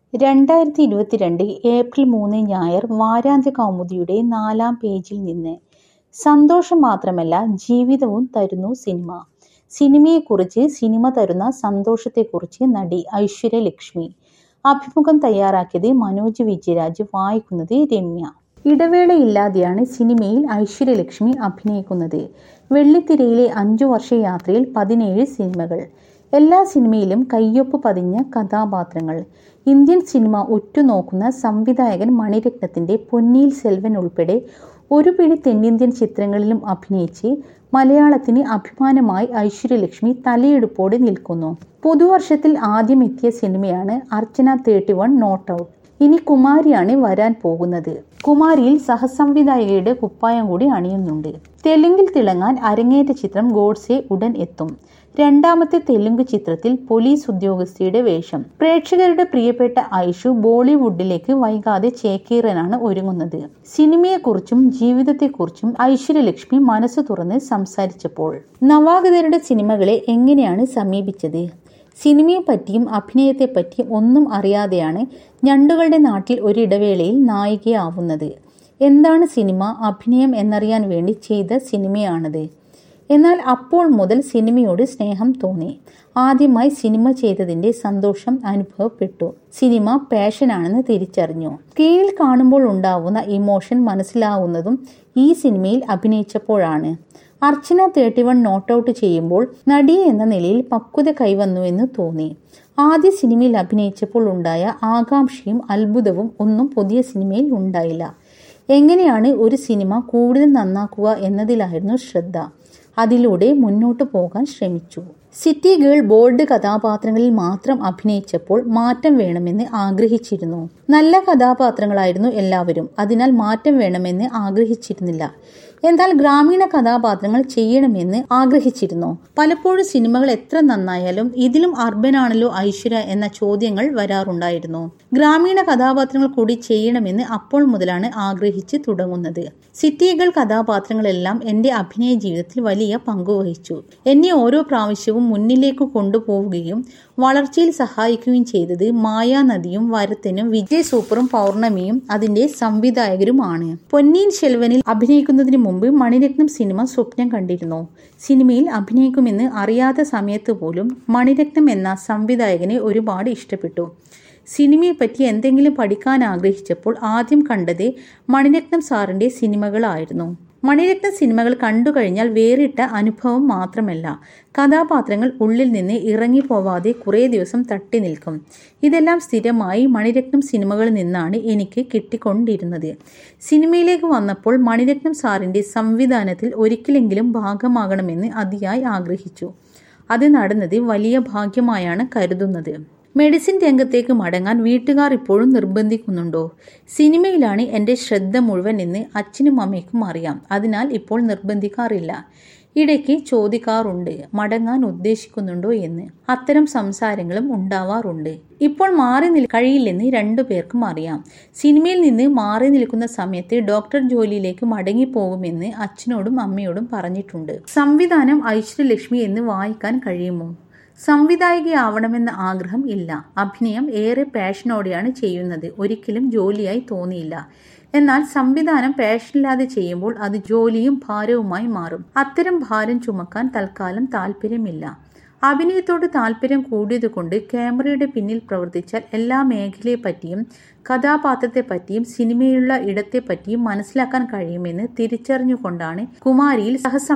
2022 April 3 ഞായർ വാരാന്ത്യ കൗമുദിയുടെ 4-ാം പേജിൽ നിന്ന്. സന്തോഷം മാത്രമല്ല ജീവിതവും തരുന്നു സിനിമ. സിനിമയെക്കുറിച്ച്, സിനിമ തരുന്ന സന്തോഷത്തെക്കുറിച്ച് നടി ഐശ്വര്യലക്ഷ്മി. അഭിമുഖം തയ്യാറാക്കിയത് മനോജ് വിജയരാജ്, വായിക്കുന്നത് രമ്യ. ഇടവേളയില്ലാതെയാണ് സിനിമയിൽ ഐശ്വര്യലക്ഷ്മി അഭിനയിക്കുന്നത്. വെള്ളിത്തിരയിലെ 5 വർഷ യാത്രയിൽ 17 സിനിമകൾ. എല്ലാ സിനിമയിലും കയ്യൊപ്പ് പതിഞ്ഞ കഥാപാത്രങ്ങൾ. ഇന്ത്യൻ സിനിമ ഉറ്റുനോക്കുന്ന സംവിധായകൻ മണിരത്നത്തിന്റെ പൊന്നിയിൻ സെൽവൻ ഉൾപ്പെടെ ഒരു പിടി തെന്നിന്ത്യൻ ചിത്രങ്ങളിലും അഭിനയിച്ച് മലയാളത്തിന് അഭിമാനമായി ഐശ്വര്യലക്ഷ്മി തലയെടുപ്പോടെ നിൽക്കുന്നു. പുതുവർഷത്തിൽ ആദ്യം എത്തിയ സിനിമയാണ് അർച്ചന 31 നോട്ട് ഔട്ട്. ഇനി കുമാരിയാണ് വരാൻ പോകുന്നത്. കുമാരിയിൽ സഹസംവിധായകയുടെ കുപ്പായം കൂടി അണിയുന്നുണ്ട്. തെലുങ്കിൽ തിളങ്ങാൻ അരങ്ങേറ്റ ചിത്രം ഗോഡ്സെ ഉടൻ എത്തും. രണ്ടാമത്തെ തെലുങ്ക് ചിത്രത്തിൽ പോലീസ് ഉദ്യോഗസ്ഥയുടെ വേഷം. പ്രേക്ഷകരുടെ പ്രിയപ്പെട്ട ഐഷു ബോളിവുഡിലേക്ക് വൈകാതെ ചേക്കേറാനാണ് ഒരുങ്ങുന്നത്. സിനിമയെക്കുറിച്ചും ജീവിതത്തെക്കുറിച്ചും ഐശ്വര്യലക്ഷ്മി മനസ്സു തുറന്ന് സംസാരിച്ചപ്പോൾ നവാഗതരുടെ സിനിമകളെ എങ്ങനെയാണ് സമീപിച്ചത്? സിനിമയെപ്പറ്റിയും അഭിനയത്തെപ്പറ്റിയും ഒന്നും അറിയാതെയാണ് ഞണ്ടുകളുടെ നാട്ടിൽ ഒരിടവേളയിൽ നായികയാവുന്നത്. എന്താണ് സിനിമ, അഭിനയം എന്നറിയാൻ വേണ്ടി ചെയ്ത സിനിമയാണത്. എന്നാൽ അപ്പോൾ മുതൽ സിനിമയോട് സ്നേഹം തോന്നി. ആദ്യമായി സിനിമ ചെയ്തതിന്റെ സന്തോഷം അനുഭവപ്പെട്ടു. സിനിമ പാഷനാണെന്ന് തിരിച്ചറിഞ്ഞു. സ്ക്രീനിൽ കാണുമ്പോൾ ഉണ്ടാവുന്ന ഇമോഷൻ മനസ്സിലാവുന്നതും ഈ സിനിമയിൽ അഭിനയിച്ചപ്പോഴാണ്. അർച്ചന 31 നോട്ട് ഔട്ട് ചെയ്യുമ്പോൾ നടി എന്ന നിലയിൽ പക്വത കൈവന്നുവെന്ന് തോന്നി. ആദ്യ സിനിമയിൽ അഭിനയിച്ചപ്പോൾ ഉണ്ടായ ആകാംക്ഷയും അത്ഭുതവും ഒന്നും പുതിയ സിനിമയിൽ ഉണ്ടായില്ല. എങ്ങനെയാണ് ഒരു സിനിമ കൂടുതൽ നന്നാക്കുക എന്നതിലായിരുന്നു ശ്രദ്ധ. അതിലൂടെ മുന്നോട്ട് പോകാൻ ശ്രമിച്ചു. സിറ്റി ഗേൾ, ബോൾഡ് കഥാപാത്രങ്ങളിൽ മാത്രം അഭിനയിച്ചപ്പോൾ മാറ്റം വേണമെന്ന് ആഗ്രഹിച്ചിരുന്നു. നല്ല കഥാപാത്രങ്ങളായിരുന്നു എല്ലാവരും. അതിനാൽ മാറ്റം വേണമെന്ന് ആഗ്രഹിച്ചിരുന്നില്ല. എന്നാൽ ഗ്രാമീണ കഥാപാത്രങ്ങൾ ചെയ്യണമെന്ന് ആഗ്രഹിച്ചിരുന്നു. പലപ്പോഴും സിനിമകൾ എത്ര നന്നായാലും ഇതിലും അർബനാണല്ലോ ഐശ്വര്യ എന്ന ചോദ്യങ്ങൾ വരാറുണ്ടായിരുന്നു. ഗ്രാമീണ കഥാപാത്രങ്ങൾ കൂടി ചെയ്യണമെന്ന് അപ്പോൾ മുതലാണ് ആഗ്രഹിച്ച് തുടങ്ങുന്നത്. സിറ്റികൾ കഥാപാത്രങ്ങളെല്ലാം എന്റെ അഭിനയ ജീവിതത്തിൽ വലിയ പങ്കുവഹിച്ചു. എന്നെ ഓരോ പ്രാവശ്യവും മുന്നിലേക്ക് കൊണ്ടുപോവുകയും വളർച്ചയിൽ സഹായിക്കുകയും ചെയ്തത് മായാനദിയും വരത്തനും വിജയ് സൂപ്പറും പൗർണമിയും അതിന്റെ സംവിധായകരുമാണ്. പൊന്നിയിൻ സെൽവനിൽ അഭിനയിക്കുന്നതിന് മുമ്പ് മണിരത്നം സിനിമ സ്വപ്നം കണ്ടിരുന്നു. സിനിമയിൽ അഭിനയിക്കുമെന്ന് അറിയാത്ത സമയത്ത് പോലും മണിരത്നം എന്ന സംവിധായകനെ ഒരുപാട് ഇഷ്ടപ്പെട്ടു. സിനിമയെപ്പറ്റി എന്തെങ്കിലും പഠിക്കാൻ ആഗ്രഹിച്ചപ്പോൾ ആദ്യം കണ്ടത് മണിരത്നം സാറിന്റെ സിനിമകളായിരുന്നു. മണിരത്നം സിനിമകൾ കണ്ടു കഴിഞ്ഞാൽ വേറിട്ട അനുഭവം മാത്രമല്ല, കഥാപാത്രങ്ങൾ ഉള്ളിൽ നിന്ന് ഇറങ്ങിപ്പോവാതെ കുറേ ദിവസം തട്ടി നിൽക്കും. ഇതെല്ലാം സ്ഥിരമായി മണിരത്നം സിനിമകളിൽ നിന്നാണ് എനിക്ക് കിട്ടിക്കൊണ്ടിരുന്നത്. സിനിമയിലേക്ക് വന്നപ്പോൾ മണിരത്നം സാറിന്റെ സംവിധാനത്തിൽ ഒരിക്കലെങ്കിലും ഭാഗമാകണമെന്ന് അതിയായി ആഗ്രഹിച്ചു. അത് നടന്നത് വലിയ ഭാഗ്യമായാണ് കരുതുന്നത്. മെഡിസിൻ രംഗത്തേക്ക് മടങ്ങാൻ വീട്ടുകാർ ഇപ്പോഴും നിർബന്ധിക്കുന്നുണ്ടോ? സിനിമയിലാണ് എൻ്റെ ശ്രദ്ധ മുഴുവൻ എന്ന് അച്ഛനും അമ്മയ്ക്കും അറിയാം. അതിനാൽ ഇപ്പോൾ നിർബന്ധിക്കാറില്ല. ഇടയ്ക്ക് ചോദിക്കാറുണ്ട് മടങ്ങാൻ ഉദ്ദേശിക്കുന്നുണ്ടോ എന്ന്. അത്തരം സംസാരങ്ങളും ഉണ്ടാവാറുണ്ട്. ഇപ്പോൾ മാറി കഴിയില്ലെന്ന് 2 പേർക്കും അറിയാം. സിനിമയിൽ നിന്ന് മാറി നിൽക്കുന്ന സമയത്ത് ഡോക്ടർ ജോലിയിലേക്ക് മടങ്ങിപ്പോകുമെന്ന് അച്ഛനോടും അമ്മയോടും പറഞ്ഞിട്ടുണ്ട്. സംവിധാനം ഐശ്വര്യലക്ഷ്മി എന്ന് വായിക്കാൻ കഴിയുമോ? സംവിധായികയാവണമെന്ന ആഗ്രഹം ഇല്ല. അഭിനയം ഏറെ പാഷനോടെയാണ് ചെയ്യുന്നത്. ഒരിക്കലും ജോലിയായി തോന്നിയില്ല. എന്നാൽ സംവിധാനം പാഷനില്ലാതെ ചെയ്യുമ്പോൾ അത് ജോലിയും ഭാരവുമായി മാറും. അത്തരം ഭാരം ചുമക്കാൻ തൽക്കാലം താല്പര്യമില്ല. അഭിനയത്തോട് താല്പര്യം കൂടിയതുകൊണ്ട് ക്യാമറയുടെ പിന്നിൽ പ്രവർത്തിച്ചാൽ എല്ലാ മേഖലയെപ്പറ്റിയും കഥാപാത്രത്തെപ്പറ്റിയും സിനിമയിലുള്ള ഇടത്തെപ്പറ്റിയും മനസ്സിലാക്കാൻ കഴിയുമെന്ന് തിരിച്ചറിഞ്ഞുകൊണ്ടാണ് കുമാരിയിൽ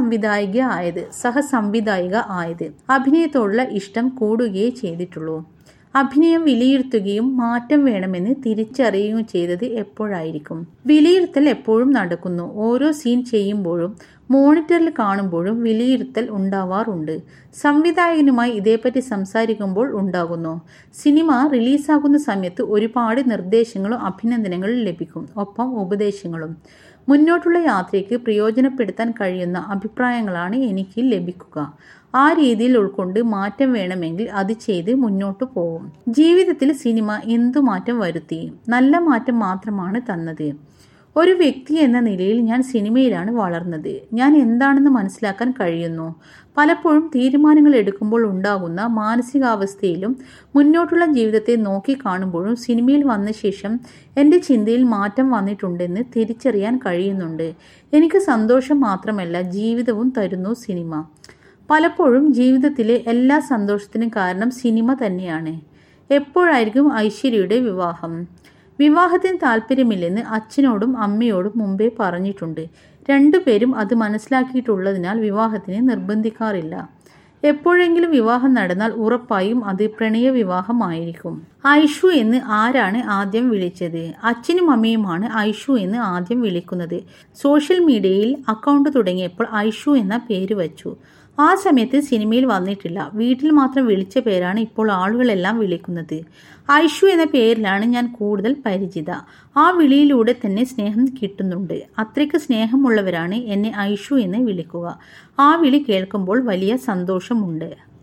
സഹസംവിധായിക ആയത്. അഭിനയത്തോടുള്ള ഇഷ്ടം കൂടുകയേ ചെയ്തിട്ടുള്ളൂ. അഭിനയം വിലയിരുത്തുകയും മാറ്റം വേണമെന്ന് തിരിച്ചറിയുകയും ചെയ്തത് എപ്പോഴായിരിക്കും? വിലയിരുത്തൽ എപ്പോഴും നടക്കുന്നു. ഓരോ സീൻ ചെയ്യുമ്പോഴും മോണിറ്ററിൽ കാണുമ്പോഴും വിലയിരുത്തൽ ഉണ്ടാവാറുണ്ട്. സംവിധായകനുമായി ഇതേപ്പറ്റി സംസാരിക്കുമ്പോൾ ഉണ്ടാകുന്നു. സിനിമ റിലീസാകുന്ന സമയത്ത് ഒരുപാട് നിർദ്ദേശങ്ങളും അഭിനന്ദനങ്ങളും ലഭിക്കും. ഒപ്പം ഉപദേശങ്ങളും. മുന്നോട്ടുള്ള യാത്രയ്ക്ക് പ്രയോജനപ്പെടുത്താൻ കഴിയുന്ന അഭിപ്രായങ്ങളാണ് എനിക്ക് ലഭിക്കുക. ആ രീതിയിൽ ഉൾക്കൊണ്ട് മാറ്റം വേണമെങ്കിൽ അത് ചെയ്ത് മുന്നോട്ടു പോകും. ജീവിതത്തിൽ സിനിമ എന്തു മാറ്റം വരുത്തി? നല്ല മാറ്റം മാത്രമാണ് തന്നത്. ഒരു വ്യക്തി എന്ന നിലയിൽ ഞാൻ സിനിമയിലാണ് വളർന്നത്. ഞാൻ എന്താണെന്ന് മനസ്സിലാക്കാൻ കഴിയുന്നു. പലപ്പോഴും തീരുമാനങ്ങൾ എടുക്കുമ്പോൾ ഉണ്ടാകുന്ന മാനസികാവസ്ഥയിലും മുന്നോട്ടുള്ള ജീവിതത്തെ നോക്കിക്കാണുമ്പോഴും സിനിമയിൽ വന്ന ശേഷം എൻ്റെ ചിന്തയിൽ മാറ്റം വന്നിട്ടുണ്ടെന്ന് തിരിച്ചറിയാൻ കഴിയുന്നുണ്ട്. എനിക്ക് സന്തോഷം മാത്രമല്ല ജീവിതവും തരുന്നു സിനിമ. പലപ്പോഴും ജീവിതത്തിലെ എല്ലാ സന്തോഷത്തിനും കാരണം സിനിമ തന്നെയാണ്. എപ്പോഴായിരിക്കും ഐശ്വര്യയുടെ വിവാഹം? വിവാഹത്തിന് താല്പര്യമില്ലെന്ന് അച്ഛനോടും അമ്മയോടും മുമ്പേ പറഞ്ഞിട്ടുണ്ട്. രണ്ടുപേരും അത് മനസ്സിലാക്കിയിട്ടുള്ളതിനാൽ വിവാഹത്തിന് നിർബന്ധിക്കാറില്ല. എപ്പോഴെങ്കിലും വിവാഹം നടന്നാൽ ഉറപ്പായും അത് പ്രണയ വിവാഹമായിരിക്കും. ഐഷു എന്ന് ആരാണ് ആദ്യം വിളിച്ചത്? അച്ഛനും അമ്മയുമാണ് ഐഷു എന്ന് ആദ്യം വിളിക്കുന്നത്. സോഷ്യൽ മീഡിയയിൽ അക്കൗണ്ട് തുടങ്ങിയപ്പോൾ ഐഷു എന്ന പേര് വച്ചു. ആ സമയത്ത് സിനിമയിൽ വന്നിട്ടില്ല. വീട്ടിൽ മാത്രം വിളിച്ച പേരാണ് ഇപ്പോൾ ആളുകളെല്ലാം വിളിക്കുന്നത്. ഐഷു എന്ന പേരിലാണ് ഞാൻ കൂടുതൽ പരിചിത. ആ വിളിയിലൂടെ തന്നെ സ്നേഹം കിട്ടുന്നുണ്ട്. അത്രയ്ക്ക് സ്നേഹമുള്ളവരാണ് എന്നെ ഐഷു എന്ന് വിളിക്കുക. ആ വിളി കേൾക്കുമ്പോൾ വലിയ സന്തോഷമുണ്ട്.